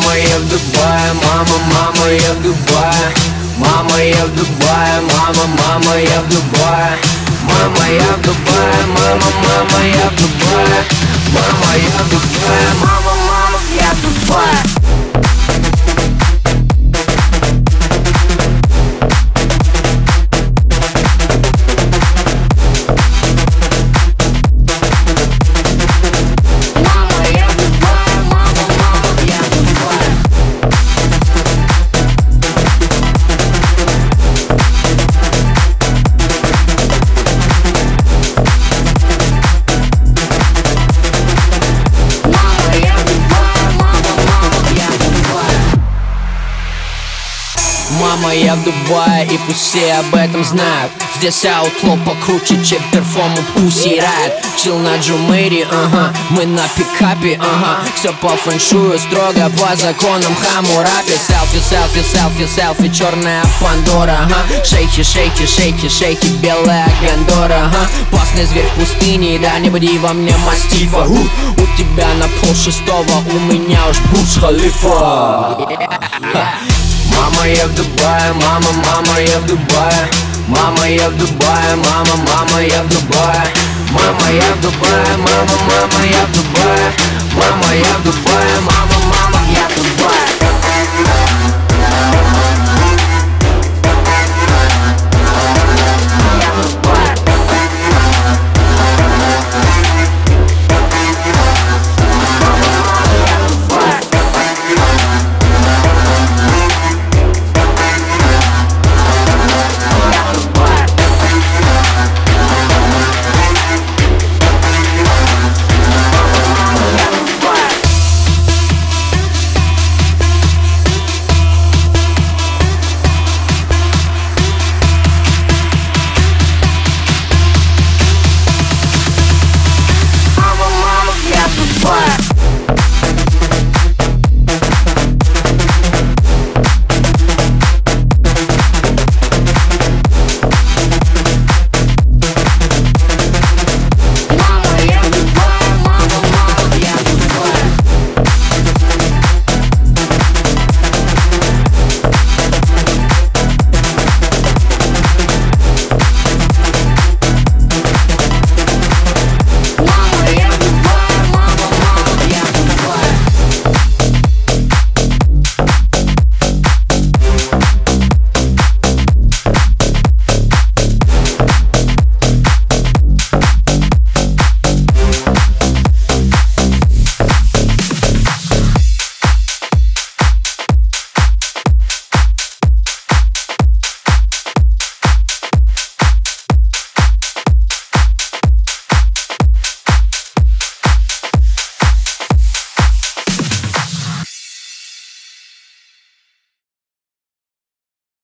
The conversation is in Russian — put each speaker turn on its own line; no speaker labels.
Мама, я в Дубае, мама, я в Дубае. Мама, я в Дубае, мама, я в Дубае. Мама, я в Дубае, мама, я в Дубае. Мама, я в Дубае, мама, я в Дубае. Мама, я в Дубае, и пусть все об этом знают. Здесь аутло покруче, чем перформу Pussy Riot. Чил на Джумейре, ага, мы на пикапе, ага. Все по фэншую, строго по законам Хаммурапи. Селфи, селфи, селфи, селфи, черная Пандора, ага. Шейки, шейки, шейки, шейки, белая Гандора, ага. Пасный зверь в пустыне, да не буди во мне мастифа. У тебя на полшестого, у меня уж Бурдж Халифа. Мама, я в Дубае, мама, я в Дубае. Мама, я в Дубае, мама, я в Дубае. Мама, я в Дубае, мама, я в Дубае. Мама, я в Дубае,